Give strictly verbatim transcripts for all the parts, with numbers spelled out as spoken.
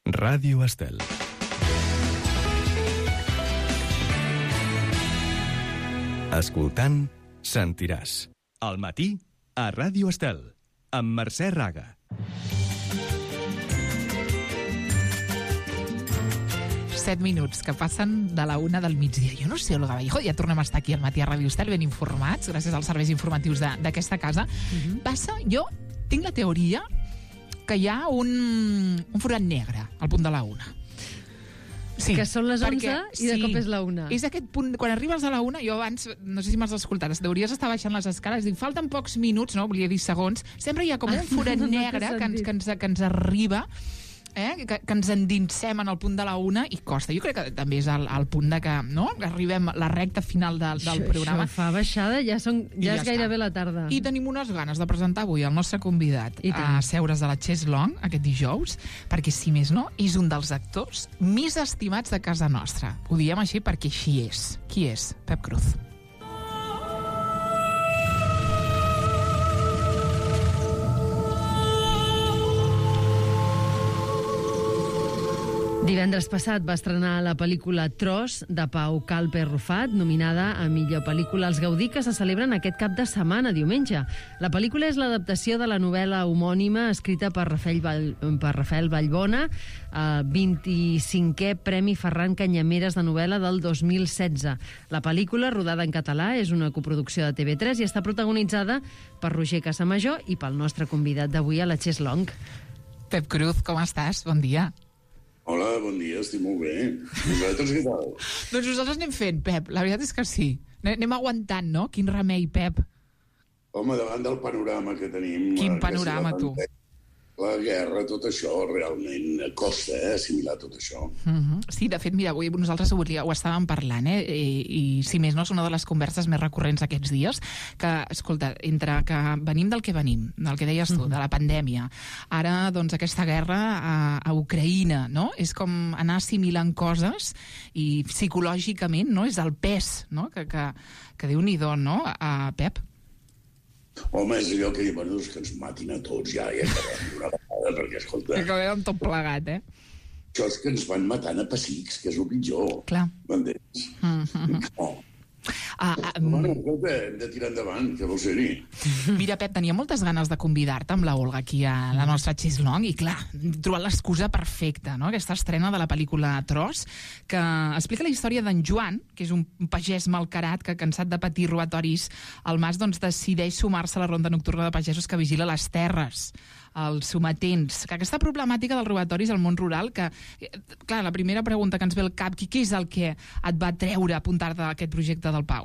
Ràdio Estel. Escoltant, sentiràs. Al matí, a Ràdio Estel, amb Mercè Raga. Set minuts que passen de la una del migdia. Jo no sé, Olga Vallejo, ja tornem a estar aquí al matí a Ràdio Estel, ben informats, gràcies als serveis informatius d'aquesta casa. Uh-huh. Passa, jo tinc la teoria que hi ha un, un forat negre al punt de la una. Sí, que són les onze perquè, i de sí, cop és la una. És aquest punt, quan arribes a la una, jo abans, no sé si m'has escoltat, hauries estar baixant les escales, dic, falten pocs minuts, no, volia dir segons, sempre hi ha com un forat no, no negre que ens, que, ens, que ens arriba, eh? que, que ens endinsem en el punt de la una i costa. Jo crec que també és el, el punt de que, no?, que arribem a la recta final de, del això, programa. Això fa baixada, ja, són, ja, ja és gairebé la tarda. I tenim unes ganes de presentar avui el nostre convidat a seure's a la Chess Long aquest dijous, perquè, si més no, és un dels actors més estimats de casa nostra. Ho diem així perquè així és. Qui és? Pep Cruz. Divendres passat va estrenar la pel·lícula Tros, de Pau Calpe Rufat, nominada a millor pel·lícula als Gaudí, que se celebren aquest cap de setmana, diumenge. La pel·lícula és l'adaptació de la novel·la homònima escrita per Rafael, Vall, per Rafael Vallbona, eh, vint-i-cinquè Premi Ferran Canyameres de novel·la del dos mil setze. La pel·lícula, rodada en català, és una coproducció de T V tres i està protagonitzada per Roger Casamajor i pel nostre convidat d'avui a la Chess Long. Pep Cruz, com estàs? Bon dia. Hola, bon dia, estic molt bé. Vosaltres què tal? Doncs nosaltres anem fent, Pep, la veritat és que sí. Anem aguantant, no? Quin remei, Pep. Home, davant del panorama que tenim... Quin panorama, tu? La guerra, tot això, realment costa, eh, assimilar tot això. Uh-huh. Sí, de fet, mira, avui nosaltres ho, ho estàvem parlant, eh? I, i si més no, és una de les converses més recurrents aquests dies, que, escolta, entre que venim del que venim, del que deies tu, uh-huh. de la pandèmia, ara, doncs, aquesta guerra a, a Ucraïna, no? És com anar assimilant coses i psicològicament, no? És el pes, no? Que, que, que Déu-n'hi-do, no? A Pep. Home, és allò que diuen, bueno, que ens matin a tots ja, i acabem d'una vegada, perquè, escolta... Que acabem tot plegat, eh? Això és que ens van matant a pessics, que és el pitjor. Clar. M'entens? Mm-hmm. No. Ah, ah, bueno, escolta, hem de tirar endavant, què vols dir? Mira, Pep, tenia moltes ganes de convidar-te amb la Olga aquí a la nostra Chess Long i, clar, trobar l'excusa perfecta, no?, aquesta estrena de la pel·lícula Tros, que explica la història d'en Joan, que és un pagès malcarat que, cansat de patir robatoris al mas, doncs decideix sumar-se a la ronda nocturna de pagesos que vigila les terres, els sometents. Que aquesta problemàtica dels robatoris al món rural, que, clar, la primera pregunta que ens ve al cap, què és el que et va treure a apuntar-te a aquest projecte del Pau?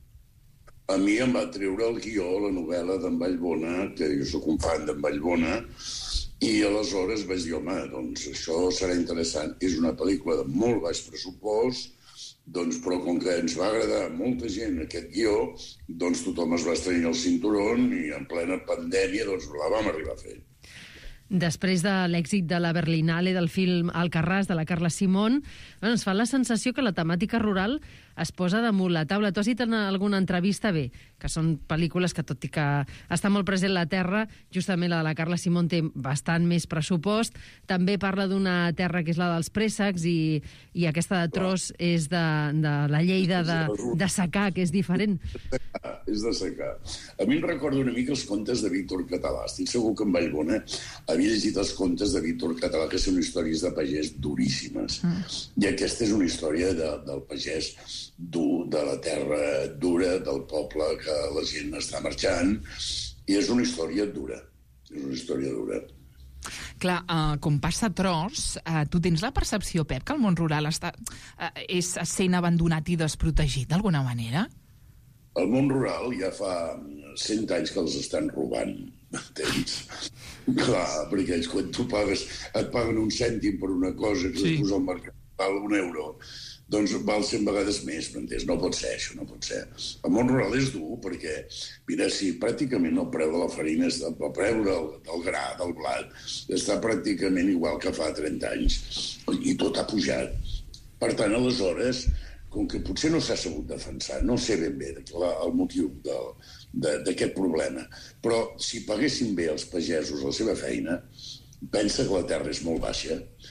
A mi em va treure el guió, la novel·la d'en Vallbona, que jo soc un fan d'en Vallbona, i aleshores vaig dir, home, doncs això serà interessant. És una pel·lícula de molt baix pressupost, doncs, però com que ens va agradar a molta gent aquest guió, doncs tothom es va estrenyar el cinturón i en plena pandèmia doncs la vam arribar a fer. Després de l'èxit de la Berlinale del film Alcarràs, de la Carla Simón, bueno, ens fa la sensació que la temàtica rural es posa damunt la taula. Tu has dit en alguna entrevista, bé, que són pel·lícules que, tot i que està molt present la terra, justament la de la Carla Simón té bastant més pressupost. També parla d'una terra que és la dels préssecs i, i aquesta de Tros és de, de la Lleida de, de secà, que és diferent. És de secà. A mi em recorda una mica els contes de Víctor Català. Estic segur que en Vallbona havia llegit els contes de Víctor Català, que són històries de pagès duríssimes. Mm. I aquesta és una història de, del pagès dur, de la terra dura, del poble que la gent està marxant, i és una història dura. És una història dura. Clar, uh, com passa a Tros, uh, tu tens la percepció, Pep, que el món rural està, uh, és sent abandonat i desprotegit d'alguna manera? El món rural ja fa cent anys que els estan robant, entens? Clar, perquè ells, quan tu pagues, et paguen un cèntim per una cosa que sí. Després al mercat val un euro, doncs val cent vegades més, m'entens? No pot ser, això no pot ser. El món rural és dur perquè, mira, si pràcticament el preu de la farina, el preu del, del gra, del blat, està pràcticament igual que fa trenta anys, i tot ha pujat. Per tant, aleshores, com que potser no s'ha sabut defensar, no sé ben bé el motiu d'aquest problema, però si paguessin bé els pagesos la seva feina, pensa que la terra és molt baixa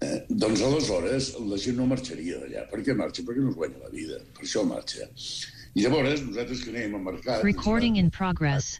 Eh, doncs aleshores la gent no marxaria d'allà. Per què marxa? Perquè no es guanya la vida. Per això marxa. I llavors, nosaltres que anem al mercat... Recording in progress.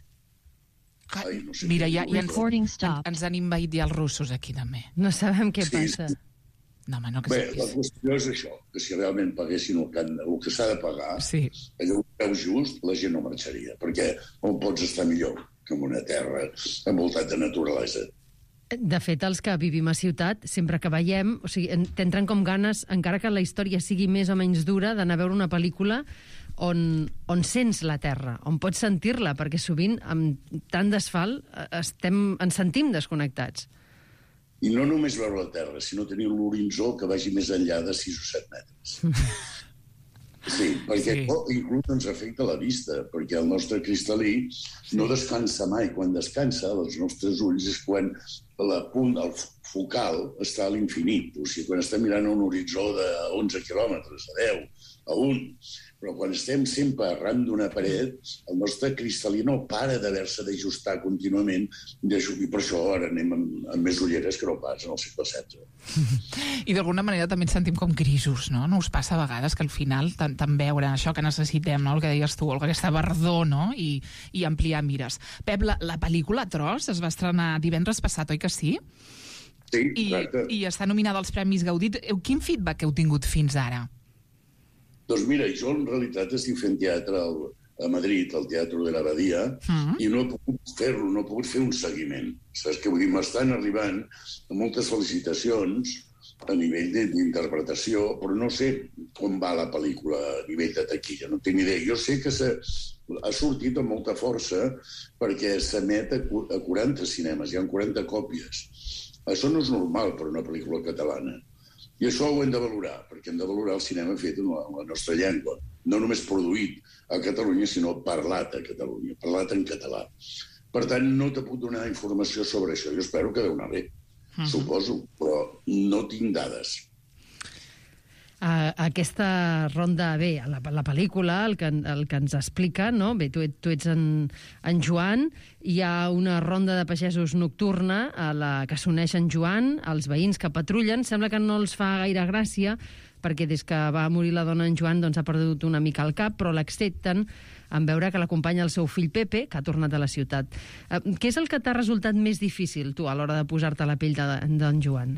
Ai, no sé Mira, què ja, diu ja ens, això. Recording stop. ens han invaït ja els russos aquí també. No sabem què Sí, passa. sí. No, home, no que Bé, sapis. la qüestió és això, que si realment paguessin el que, han- el que s'ha de pagar, Sí. allò un preu just, la gent no marxaria, perquè on pots estar millor que en una terra envoltat de naturalesa. De fet, els que vivim a ciutat, sempre que veiem, o sigui, en- t'entren com ganes, encara que la història sigui més o menys dura, d'anar a veure una pel·lícula on, on sents la terra, on pots sentir-la, perquè sovint, amb tant d'asfalt, eh, estem, ens sentim desconnectats. I no només veure la terra, sinó tenir l'horitzó que vagi més enllà de sis o set metres. Sí, perquè Sí. sí. inclús ens afecta la vista, perquè el nostre cristal·lí no descansa mai. Quan descansa, els nostres ulls és quan la punt, el focal està a l'infinit. O sigui, quan estem mirant a un horitzó de onze quilòmetres, a deu, a un. Però quan estem sempre arran d'una paret, el nostre cristal·lí no para d'haver-se d'ajustar contínuament, i per això ara anem amb, amb més ulleres que no pas en el segle setze. I d'alguna manera també ens sentim com grisos, no? No us passa a vegades que al final tant, tant veure això que necessitem, no? El que deies tu, Olga, aquesta verdor, no? I, i ampliar mires. Pep, la, la pel·lícula Tros es va estrenar divendres passat, oi que sí? Sí, I, exacte. i està nominada als Premis Gaudí. Quin feedback heu tingut fins ara? Doncs mira, jo en realitat estic fent teatre al, a Madrid, al Teatre de l'Abadia, Mm. i no he pogut fer-lo, no he pogut fer un seguiment. Saps què vull dir? M'estan arribant moltes felicitacions a nivell de- d'interpretació, però no sé com va la pel·lícula a nivell de taquilla, no tinc ni idea. Jo sé que s'ha, ha sortit amb molta força perquè s'emet a, cu- a quaranta cinemes, hi ha quaranta còpies. Això no és normal per una pel·lícula catalana. I això ho hem de valorar, perquè hem de valorar el cinema fet en la, en la nostra llengua. No només produït a Catalunya, sinó parlat a Catalunya, parlat en català. Per tant, no t'he pogut donar informació sobre això. Jo espero que deu anar bé, uh-huh. suposo, però no tinc dades. Uh, aquesta ronda, bé, la, la pel·lícula, el que, el que ens explica, no? Bé, tu, tu ets en, en Joan, hi ha una ronda de pagesos nocturna a la que s'uneix en Joan, els veïns que patrullen, sembla que no els fa gaire gràcia, perquè des que va morir la dona en Joan doncs ha perdut una mica el cap, però l'accepten en veure que l'acompanya el seu fill Pepe, que ha tornat a la ciutat. Uh, què és el que t'ha resultat més difícil, tu, a l'hora de posar-te a la pell d'en de, Joan?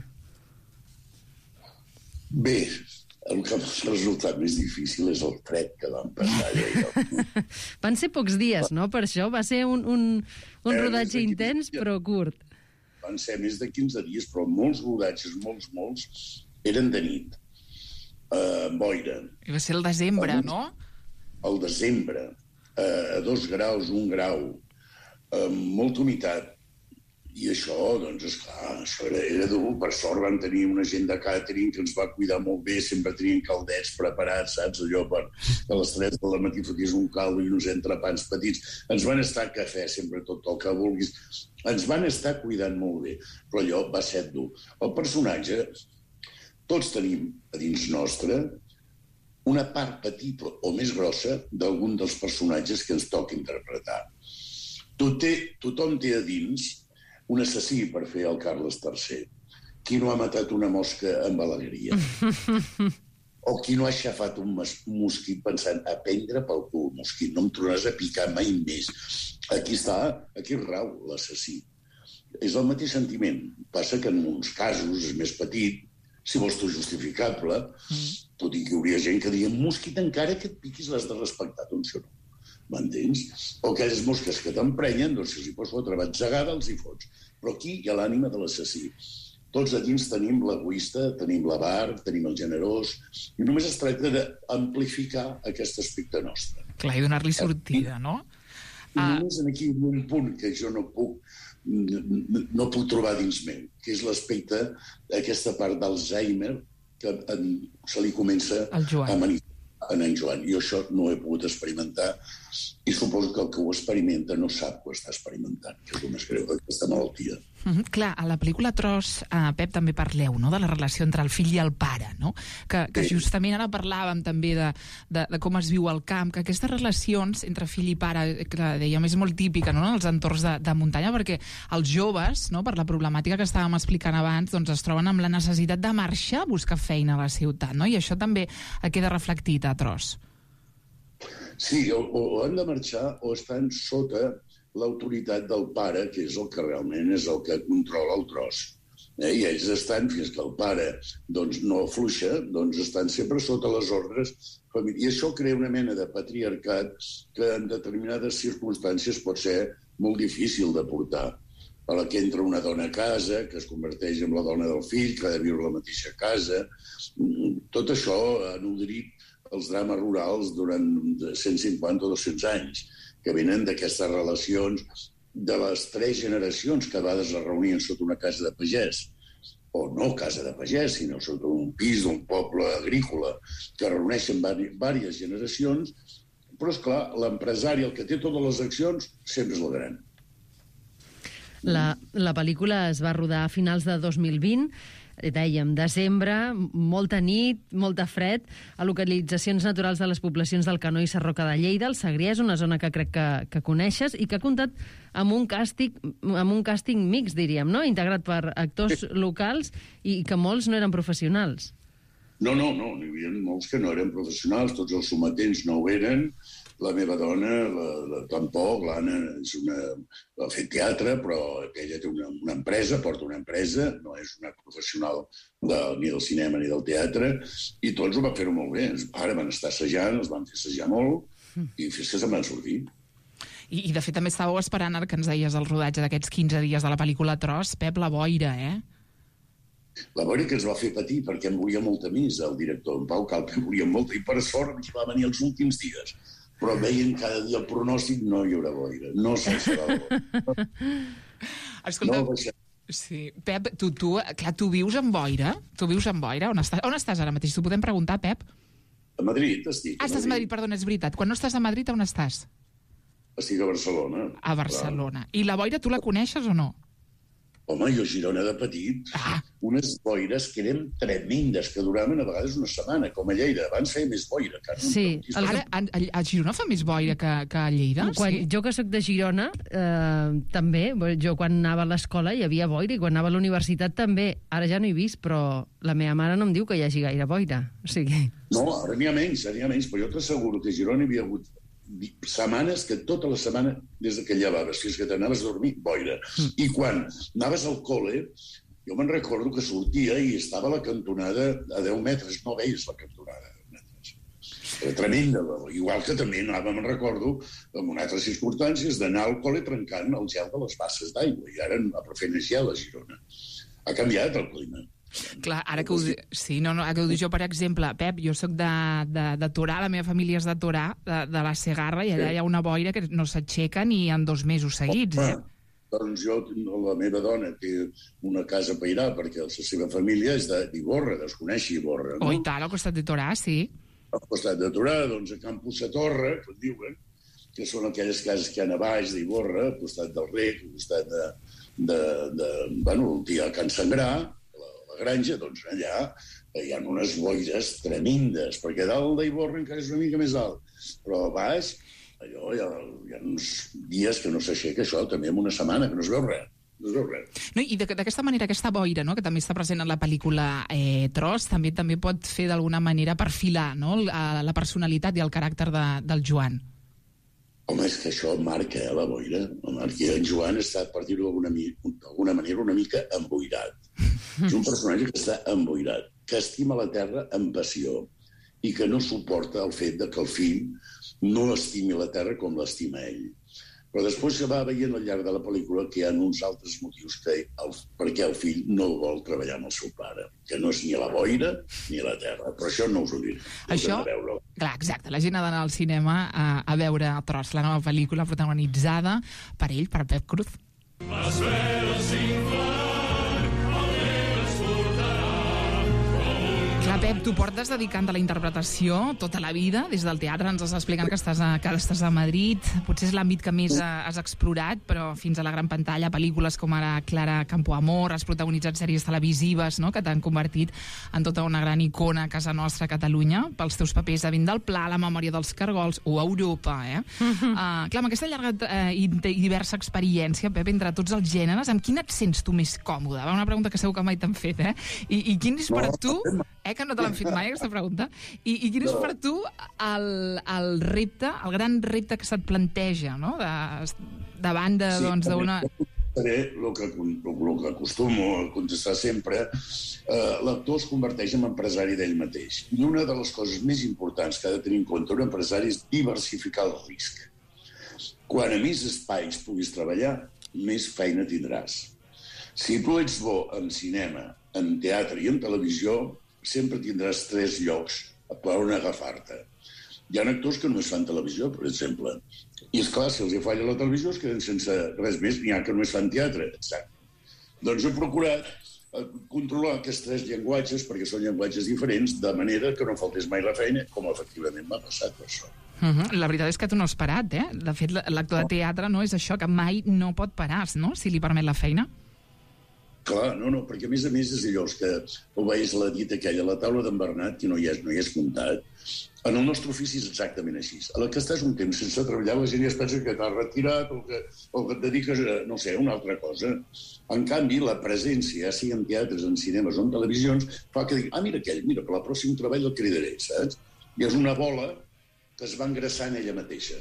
Bé, el que m'ha resultat més difícil és el tret que vam passar allà. Van ser pocs dies, no? Per això va ser un, un, un Eh, rodatge més de intens, quinze però curt. Van ser més de quinze dies, però molts rodatges, molts, molts, eren de nit. Uh, boira. I va ser el desembre, Alguns- no? Al desembre, uh, a dos graus, un grau, amb molta humitat. I això, doncs, esclar, això era, era dur. Per sort van tenir una gent de càtering que ens va cuidar molt bé, sempre tenien caldets preparats, saps? Allò per a les tres del matí foties un caldo i uns entrepans petits. Ens van estar a cafè, sempre tot el que vulguis. Ens van estar cuidant molt bé, però allò va ser dur. El personatge, tots tenim a dins nostre una part petita o més grossa d'algun dels personatges que ens toca interpretar. Tot té, tothom té a dins un assassí per fer el Carles tercer. Qui no ha matat una mosca amb alegria? O qui no ha aixafat un mosquit pensant a prendre pel cul, mosquit, no em tornaràs a picar mai més. Aquí està, aquí rau l'assassí. És el mateix sentiment. Passa que en uns casos és més petit, si vols tu justificable, mm. tot i que hi hauria gent que diria mosquit encara que et piquis l'has de respectar, doncs jo no. M'entens? O aquelles mosques que t'emprenyen, doncs si els hi pots fotre batzegada, els hi fots. Però aquí hi ha l'ànima de l'assassí. Tots a dins tenim l'egoista, tenim l'avar, tenim el generós, i només es tracta d'amplificar aquest aspecte nostre. Clar, i donar-li sortida, no? I només aquí hi ha un punt que jo no puc, no puc trobar dins meu, que és l'aspecte d'aquesta part d'Alzheimer que en, se li comença a manifestar en en Joan. Jo això no ho he pogut experimentar i suposo que el que ho experimenta no sap que ho està experimentant, que és el més greu d'aquesta malaltia. Mm-hmm. Clar, a la pel·lícula Tros, eh, Pep, també parleu, no?, de la relació entre el fill i el pare, no? Que, que Sí. justament ara parlàvem també de, de, de com es viu al camp, que aquestes relacions entre fill i pare, que dèiem, és molt típica, no?, en els entorns de, de muntanya, perquè els joves, no?, per la problemàtica que estàvem explicant abans, doncs es troben amb la necessitat de marxar a buscar feina a la ciutat, no? I això també queda reflectit a Tros. Sí, o, o han de marxar o estan sota l'autoritat del pare, que és el que realment és el que controla el tros. Eh? I ells estan, fins que el pare doncs, no afluixa, doncs estan sempre sota les ordres. I això crea una mena de patriarcat que en determinades circumstàncies pot ser molt difícil de portar. A la que entra una dona a casa, que es converteix en la dona del fill, que ha de viure a la mateixa casa. Tot això ha nodrit els drames rurals durant cent cinquanta o dos-cents anys, que venen d'aquestes relacions de les tres generacions que a vegades es reunien sota una casa de pagès, o no casa de pagès, sinó sota un pis d'un poble agrícola, que reuneixen diverses generacions, però, esclar, l'empresari, el que té totes les accions, sempre és el gran. La, la pel·lícula es va rodar a finals de dos mil vint, dèiem, desembre, molta nit, molta fred, a localitzacions naturals de les poblacions del Canó i Sarroca de Lleida, el Segrià, és una zona que crec que, que coneixes i que ha comptat amb un càsting, amb un càsting mix, diríem, no?, integrat per actors locals i que molts no eren professionals. No, no, no, n'hi havia molts que no eren professionals, tots els sometents no ho eren. La meva dona, la, la, tampoc, l'Anna, és una, ha fet teatre, però ella té una, una empresa, porta una empresa, no és una professional de, ni del cinema ni del teatre, i tots ho van fer-ho molt bé. Ara van estar assajant, els van fer assajar molt, i fins que se'n van sortir. I, I, de fet, també estàveu esperant, ara que ens deies el rodatge d'aquests quinze dies de la pel·lícula Tros, Pep, la boira, eh? La boira que ens va fer patir, perquè em volia molt a mi, el director, en Pau Calpe, em volia molt, i per sort ens va venir els últims dies. Però veien cada dia el pronòstic, no hi haurà boira, no se'n serà boira. Escolta, no sí. Pep, tu, tu, clar, tu vius en boira? Tu vius en boira? On estàs, on estàs ara mateix? T'ho podem preguntar, Pep? A Madrid estic. Ah, estàs a Madrid, perdona, és veritat. Quan no estàs a Madrid, on estàs? Estic a Barcelona. A Barcelona. I la boira tu la coneixes o no? Home, jo a Girona de petit, ah. unes boires que eren tremendes, que duraven a vegades una setmana, com a Lleida. Abans feia més boira. Que no, sí. El... Ara, a, a Girona fa més boira que, que a Lleida? Quan, sí? Jo que sóc de Girona, eh, també, jo quan anava a l'escola hi havia boira, i quan anava a la universitat també. Ara ja no he vist, però la meva mare no em diu que hi hagi gaire boira. O sigui... No, ara n'hi ha menys, ara n'hi ha menys, però jo t'asseguro que a Girona hi havia hagut setmanes que tota la setmana, des que llevaves fins que t'anaves a dormir, boira. Mm. I quan anaves al col·le, jo me'n recordo que sortia i estava a la cantonada a deu metres, no veies la cantonada a deu metres. Era tremenda. Igual que també anava, me'n recordo, en unes altres circumstàncies, d'anar al col·le trencant el gel de les basses d'aigua. I ara a fer més gel a Girona. Ha canviat el clima. Clar, ara que ho, sí, no, no, ara que ho dic jo, per exemple, Pep, jo sóc de, de, de Torà, la meva família és de Torà, de, de la Segarra, i allà sí. Hi ha una boira que no s'aixeca ni en dos mesos seguits, eh? Doncs jo, la meva dona té una casa a Pairà, perquè la seva família és d'Iborra, desconeix Iborra, no? Oh, i tal, al costat de Torà, sí. Al costat de Torà, doncs a Campos de Torre, que en diuen, que són aquelles cases que hi ha a baix d'Iborra, al costat del Rec, al costat de, de, de bueno, el dia Can Sangrà, granja, doncs allà hi ha unes boires tremendes, perquè dalt d'Iborra encara és una mica més alt, però a baix allò hi ha, hi ha uns dies que no s'aixeca això, també en una setmana, que no es veu res. No es veu res. No, i d'aquesta manera, aquesta boira, no?, que també està present en la pel·lícula eh, Tros, també també pot fer d'alguna manera perfilar, no?, la, la personalitat i el caràcter de, del Joan. Home, és que això marca, eh, la boira. Marca. En Joan està, per dir-ho d'alguna manera, una mica emboirat. És un personatge que està emboirat, que estima la terra amb passió i que no suporta el fet de que el fill no estimi la terra com l'estima ell. Però després se va veient al llarg de la pel·lícula que hi ha uns altres motius que el, perquè el fill no vol treballar amb el seu pare, que no és ni la boira ni la terra. Però això no us ho diré. Això, clar, exacte, la gent ha d'anar al cinema a, a veure Tros, la nova pel·lícula protagonitzada per ell, per Pep Cruz. Les veles s'inflen, el vent es portarà. Clar, Pep, tu portes dedicant a la interpretació tota la vida, des del teatre ens has explicat que estàs a, que estàs a Madrid, potser és l'àmbit que més has explorat, però fins a la gran pantalla, pel·lícules com ara Clara Campoamor, has protagonitzat sèries televisives, no?, que t'han convertit en tota una gran icona a casa nostra, a Catalunya, pels teus papers a Vint del Pla, La memòria dels cargols o Europa, eh? Uh-huh. Uh, clar, amb aquesta llarga uh, i diversa experiència, Pep, entre tots els gèneres, amb quin et sents tu més còmode? Va, una pregunta que segur que mai t'han fet, eh? I, i quin és per tu... Eh, que no te l'han fet mai, aquesta pregunta. I, i quin és per tu el, el repte, el gran repte que se't planteja, no?, de, davant de, sí, doncs, d'una... El que, el que acostumo a contestar sempre, eh, l'actor es converteix en empresari d'ell mateix. I una de les coses més importants que ha de tenir en compte un empresari és diversificar el risc. Quan a més espais puguis treballar, més feina tindràs. Si tu ets bo en cinema, en teatre i en televisió, sempre tindràs tres llocs per on agafar-te. Hi ha actors que només fan televisió, per exemple. I, esclar, si els hi falla la televisió, es queden sense res més. N'hi ha que només fan teatre. Exacte. Doncs he procurat controlar aquests tres llenguatges, perquè són llenguatges diferents, de manera que no faltés mai la feina, com efectivament m'ha passat per això. Uh-huh. La veritat és que tu no has parat, eh? De fet, l'actor de teatre no és això, que mai no pot parar, no?, si li permet la feina. Clar, no, no, perquè a més a més és allò que ho veus la dita aquella, la taula d'en Bernat, que no hi és, no hi és comptat. En el nostre ofici és exactament així. A la que estàs un temps sense treballar, la gent ja es pensa que t'has retirat o que, o que et dediques a, no sé, una altra cosa. En canvi, la presència, ja sigui en teatres, en cinemes o en televisions, fa que digui, ah, mira aquell, mira, per la pròxim treball el cridaré, saps? I és una bola que es va engraçant ella mateixa.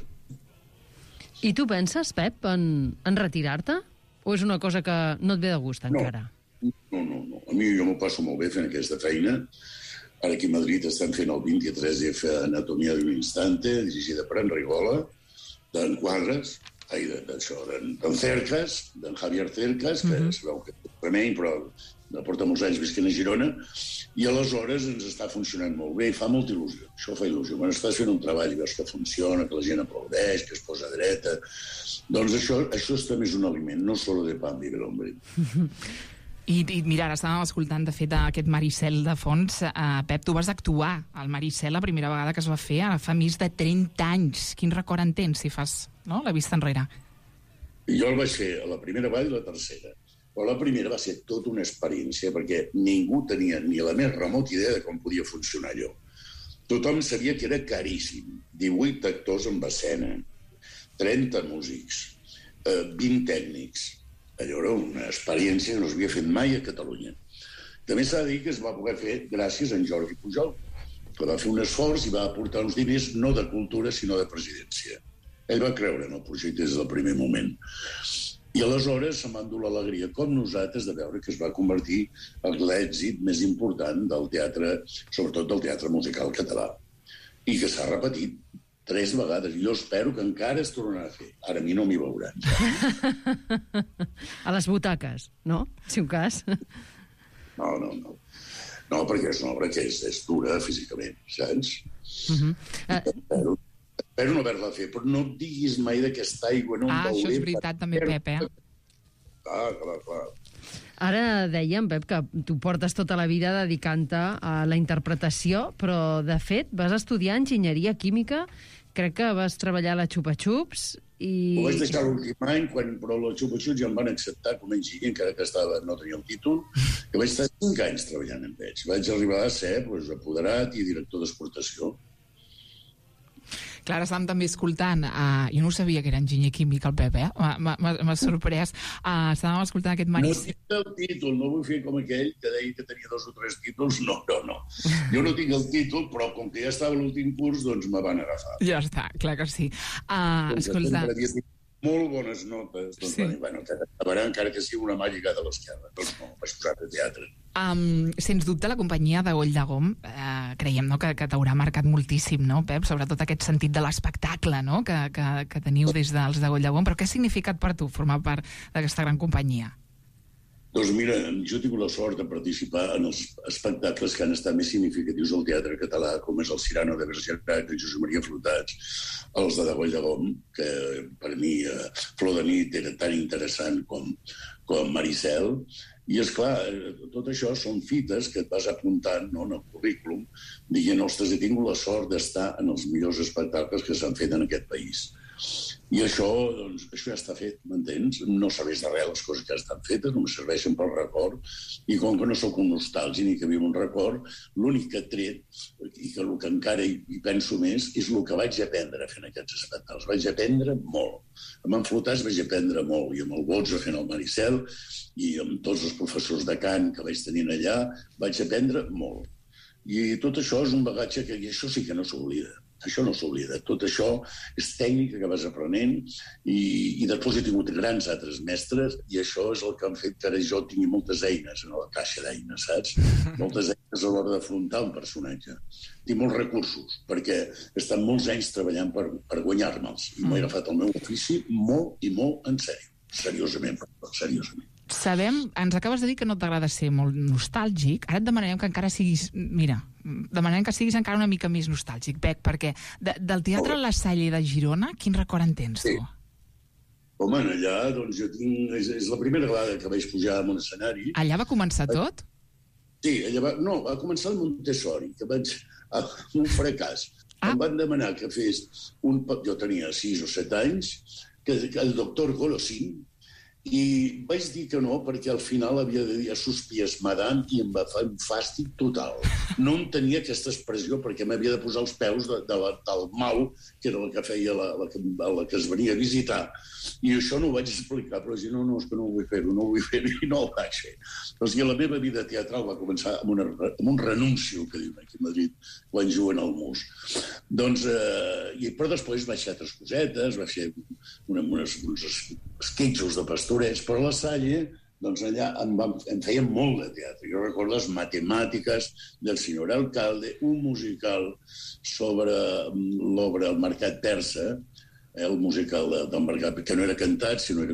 I tu penses, Pep, en, en retirar-te? O és una cosa que no et ve de gust encara? No, no, no. no. A mi jo m'ho passo molt bé fent aquesta feina. Ara aquí a Madrid estan fent el vint-i-tres F Anatomia d'un instante, dirigida per en Rigola, d'en Quadres, ai, d'això, d'en Cercas, d'en Javier Cercas, que uh-huh. sabeu que és remei, però porta molts anys visquent a Girona, i aleshores ens està funcionant molt bé, i fa molta il·lusió. Això fa il·lusió. Quan estàs fent un treball i veus que funciona, que la gent aplaudeix, que es posa dreta... Doncs això, això també és un aliment, no solo de pan vive l'hombre. I, I mira, ara estàvem escoltant, de fet, aquest Maricel de fons. Uh, Pep, tu vas actuar al Maricel la primera vegada que es va fer, ara fa més de trenta anys. Quin record en tens, si fas, no?, la vista enrere? Jo el vaig fer a la primera vegada i la tercera. Però la primera va ser tota una experiència, perquè ningú tenia ni la més remota idea de com podia funcionar allò. Tothom sabia que era caríssim. divuit actors en escena, trenta músics, vint tècnics. Allò era una experiència que no s'havia fet mai a Catalunya. També s'ha de dir que es va poder fer gràcies a en Jordi Pujol, que va fer un esforç i va aportar uns diners no de cultura, sinó de presidència. Ell va creure en el projecte des del primer moment. I aleshores se'n va endur l'alegria, com nosaltres, de veure que es va convertir en l'èxit més important del teatre, sobretot del teatre musical català. I que s'ha repetit tres vegades. Jo espero que encara es tornarà a fer. Ara a mi no m'hi veuran. A les butaques, no? Si un cas. No, no, no. No, perquè és una obra que és, és dura físicament, saps? Uh-huh. Uh... Espero, espero no haver-la fet, però no et diguis mai d'aquesta aigua. No ah, això és veritat també, Pep, eh? Clar, clar, clar. Ara dèiem, Pep, que tu portes tota la vida dedicant-te a la interpretació, però, de fet, vas estudiar enginyeria química, crec que vas treballar a la Xupa Xups i... Ho vaig deixar l'últim any, quan, però la Xupa Xups ja em van acceptar com a enginyer, encara que estava, no tenia el títol, que vaig estar cinc anys treballant amb ells. Vaig arribar a ser doncs, apoderat i director d'exportació. Clar, estàvem també escoltant, uh, jo no sabia que era enginyer químic el Pep, eh? M'ha sorprès. Uh, estàvem escoltant aquest Maricel. No tinc el títol, no vull fer com aquell que deia que tenia dos o tres títols. No, no, no. Jo no tinc el títol, però com que ja estava a l'últim curs, doncs me van agafar. Ja està, clar que sí. Uh, escolta... molt bones notes, doncs, sí. Bueno, que acabarà encara que sigui una mà lligada a l'esquerra. Doncs no, vaig posar de teatre. Um, sens dubte, la companyia de Goll de Gom, eh, creiem no, que, que t'haurà marcat moltíssim, no, Pep? Sobretot aquest sentit de l'espectacle, no?, que, que, que teniu des dels de Goll de Gom. Però què ha significat per tu formar part d'aquesta gran companyia? Doncs mira, jo he tingut la sort de participar en els espectacles que han estat més significatius al teatre català, com és el Cyrano de Bergerac, de Josep Maria Flotats, els de Goll de Gom, que per mi eh, Flor de nit era tan interessant com, com Maricel, I, és clar, tot això són fites que et vas apuntant, no, en el currículum, dient, ostres, he tingut la sort d'estar en els millors espectacles que s'han fet en aquest país. I això, doncs, això ja està fet, m'entens? No serveix de res les coses que estan fetes, només serveixen pel record. I com que no sóc un nostàlgic ni que viu un record, l'únic que he tret, i que el que encara hi, hi penso més, és el que vaig aprendre fent aquests espectacles. Vaig aprendre molt. Amb en Flotats vaig aprendre molt, i amb el Botza fent el Maricel, i amb tots els professors de cant que vaig tenir allà, vaig aprendre molt. I tot això és un bagatge que, i això sí que no s'oblida. Això no s'oblida. Tot això és tècnica que vas aprenent i, i després he tingut grans altres mestres i això és el que han fet que ara jo tingui moltes eines en la caixa d'eines, saps? Moltes eines a l'hora d'afrontar un personatge. Tinc molts recursos perquè he estat molts anys treballant per, per guanyar-me'ls i m'he agafat el meu ofici molt i molt en sèrio. Seriosament, seriosament. Sabem, ens acabes de dir que no t'agrada ser molt nostàlgic, ara et demanarem que encara siguis, mira, demanarem que siguis encara una mica més nostàlgic, Bec, perquè de, del Teatre La Salle de Girona, quin record en tens, tu? Sí. Home, allà, doncs, jo tinc... És, és la primera vegada que vaig pujar a un escenari. Allà va començar tot? Sí, allà va... No, va començar el Montessori, que vaig... un fracàs. Ah. Em van demanar que fes un... Jo tenia sis o set anys, que, que el doctor Golosín, i vaig dir que no perquè al final havia de dir a sospies madame i em va fer un fàstic total. No en tenia aquesta expressió perquè m'havia de posar els peus de, de la, del Mau, que era la que feia la, la, la, la que es venia a visitar. I això no ho vaig explicar, però vaig dir, no, no, és que no vull fer-ho, no vull fer-ho, i no ho vaig fer. O sigui, la meva vida teatral va començar amb, una, amb un renuncio, que diuen aquí a Madrid, quan juguen al Mus. Doncs, eh, i, però després vaig fer altres cosetes, vaig fer una, unes, uns esquitxos de pastorets, però a La Salle, doncs allà em, va, em feien molt de teatre. Jo recordo les matemàtiques del senyor alcalde, un musical sobre l'obra El mercat persa, el musical del mercat, que no era cantat, sinó era